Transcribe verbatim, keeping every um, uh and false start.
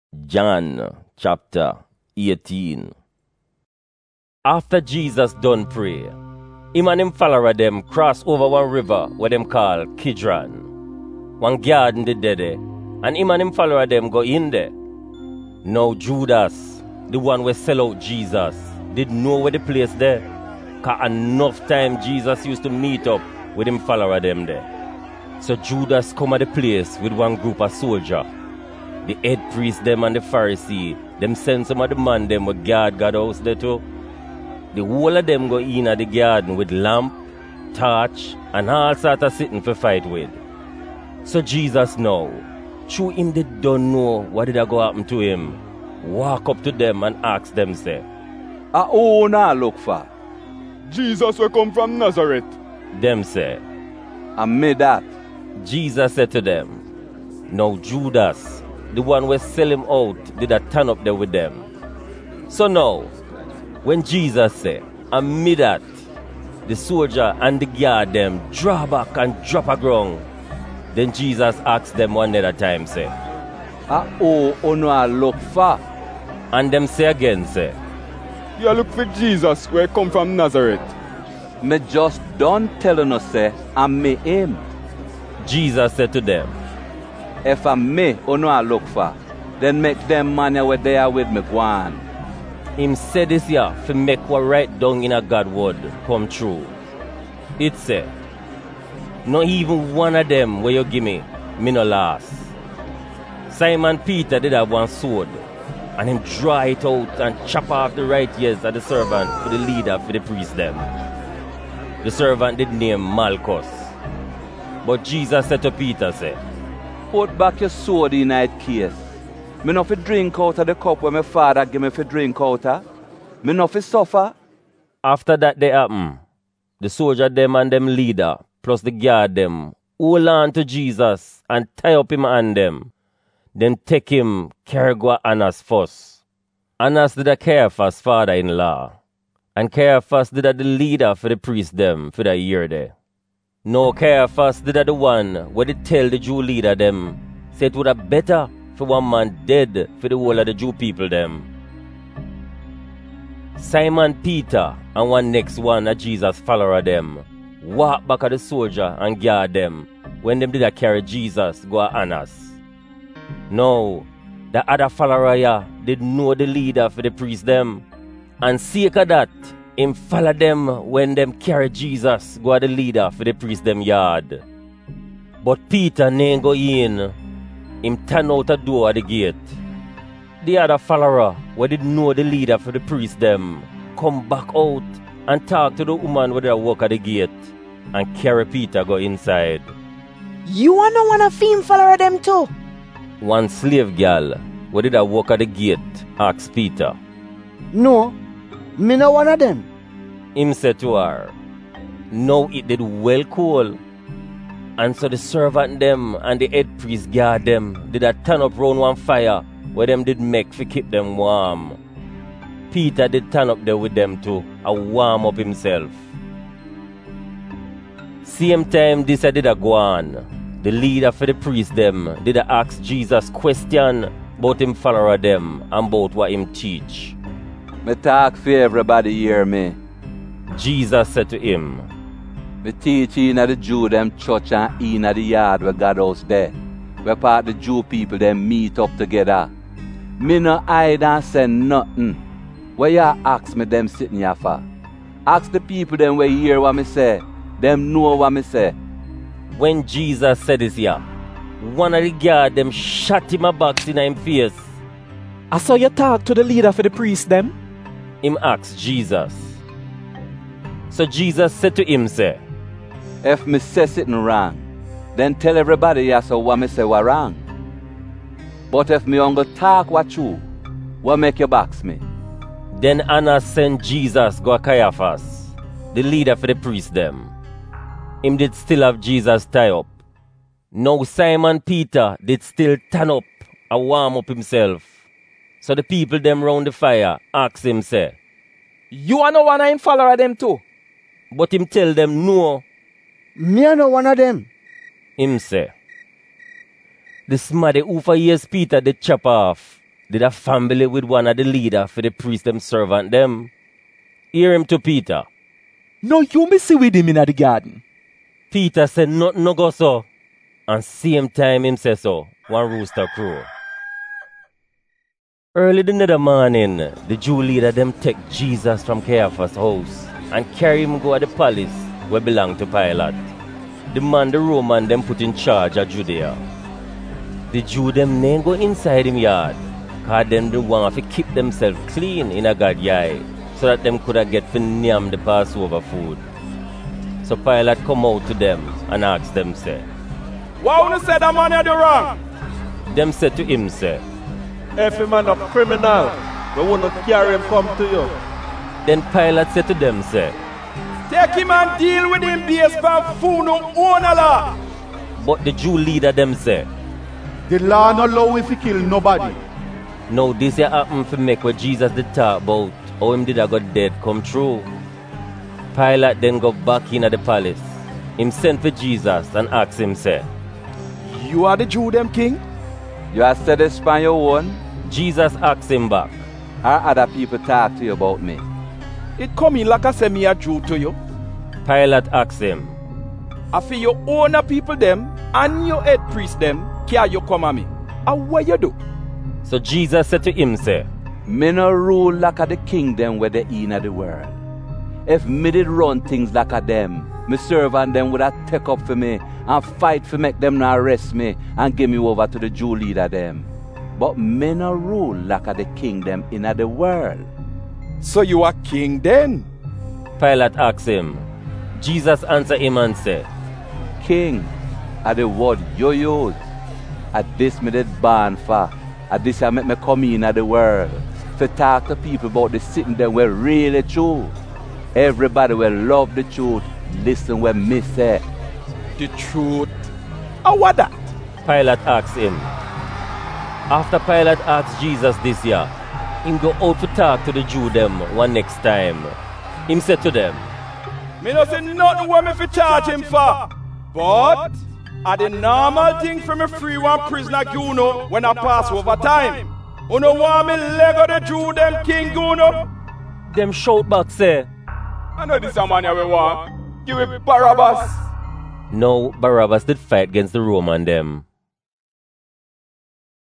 John chapter eighteen. After Jesus done pray, him and him follower them cross over one river where them call Kidron. One garden did there, and him and him follower them go in there. Now Judas, the one who sell out Jesus, did know where the place there, cause enough time Jesus used to meet up with him follower them there. So Judas come at the place with one group of soldier. The head priest them and the Pharisee, them send some of the man them with guard God house there too. The whole of them go in at the garden with lamp, torch, and all sort of sitting for fight with. So Jesus now, through him they don't know what did go happen to him, walk up to them and ask them say, "A who now look for?" Jesus will come from Nazareth. Them say, "And me that." Jesus said to them, now Judas, the one who sell him out, did a turn up there with them. So now, when Jesus said, and me that, the soldier and the guard them draw back and drop a ground. Then Jesus asked them one other time, say, "A who you now look for?" And them say again, say, You look for Jesus where come from Nazareth. Me just done telling us say, and me him. Jesus said to them, If I me you now look for, then make them man where they are with me go on. him said this here to make what right down in a God word come true. It said, not even one of them where you give me, me no last. Simon Peter did have one sword, and him draw it out and chop off the right ears of the servant for the leader for the priest them. The servant did name Malchus. But Jesus said to Peter, say, Put back your sword in that case. Me no fi drink out of the cup where my father give me fi drink out of. Me no fi suffer. After that they happen, the soldier them and them leader, plus the guard them, hold on to Jesus and tie up him and them. Then take him, carry go Annas first. Annas did a Caiaphas father-in-law. And Caiaphas did a the leader for the priest them for that year there. No, Caiaphas did a the one where they tell the Jew leader them, say it would have better for one man dead for the whole of the Jew people them. Simon Peter and one next one of Jesus follower them walk back at the soldier and guard them when them did a carry Jesus go to Annas. Now, the other follower here did know the leader for the priest them, and sake of that, him follow them when them carry Jesus go to the leader for the priest them yard. But Peter nain go in, him turn out a door at the gate. The other follower, who did know the leader for the priest them, come back out and talk to the woman where they walk at the gate, and carry Peter go inside. You are no one of him follower them too? One slave girl, who did a walk at the gate, asked Peter. No, me no one of them. Him said to her, now it did well cool. And so the servant them and the head priest guard them did a turn up round one fire where them did make for keep them warm. Peter did turn up there with them too, and warm up himself. Same time this I did a go on. The leader for the priest them did a ask Jesus question about him follower them and about what him teach. Me talk for everybody hear me. Jesus said to him, Me teach in the Jew them church and in the yard where God house there. Where part the Jew people them meet up together. Me no hide and say nothing. Where you ask me them sitting here for? Ask the people them where hear what me say. Them know what me say. When Jesus said this here, one of the guard them shot him a box in him face. I saw you talk to the leader for the priest them. Him asked Jesus. So Jesus said to him, say, If me say something wrong, then tell everybody here so what me say was wrong. But if me only talk what true, what make you box me? Then Annas sent Jesus go to Caiaphas, the leader for the priest them. Him did still have Jesus tie up. Now Simon Peter did still turn up and warm up himself. So the people them round the fire asked him, say, You are no one of him follower them too? But him tell them no. Me are no one of them. Him say, the smaddy who for years Peter did chop off, did a family with one of the leader for the priest them servant them. Hear him to Peter. No, you me see with him in the garden. Peter said nothing no go so. And same time him say so, one rooster crow. Early the next morning, the Jew leader them take Jesus from Caiaphas' house and carry him go to the palace where belong to Pilate. The man the Roman them put in charge of Judea. The Jew them name go inside him yard, cause them the want to keep themselves clean in a God yard, so that them coulda get for nyam the Passover food. So Pilate come out to them and ask them say, Why would you say that man you do wrong? Them said to him say, If a man a criminal, we will not carry him come to you. Then Pilate said to them say, Take him and deal with him based on food no own a law. But the Jew leader them say, The law no allow if you kill nobody. Now this here happen for make what Jesus did talk about, how him did a got dead come true. Pilate then go back in at the palace. Him sent for Jesus and asked him say, You are the Jew them king? You have said this by your own? Jesus asked him back, Or other people talk to you about me? It come in like I say me a Jew to you. Pilate asked him, I feel your own people them and your head priest them can you come at me. And what you do? So Jesus said to him say, Me no rule like a the kingdom where they in the world. If me did run things like a them, me servant them would have take up for me and fight for make them not arrest me and give me over to the Jew leader them. But me no rule like a the kingdom in the world. So you are king then? Pilate asked him. Jesus answered him and said, King, are the word you use. At this me did born for. At this I make me come in at the world. To talk to people about the sitting there where really true. Everybody will love the truth. Listen when me say. The truth? And what that? Pilate asked him. After Pilate asked Jesus this year, him go out to talk to the Jew them one next time. Him said to them, Me no say nothing what me fi charge him for. But a the normal thing for me free one prisoner you know when I pass over time. You know want me leg of the Jew them king you know? Them shout back say, I know this a man we want. Give me Barabbas. Now Barabbas did fight against the Roman them.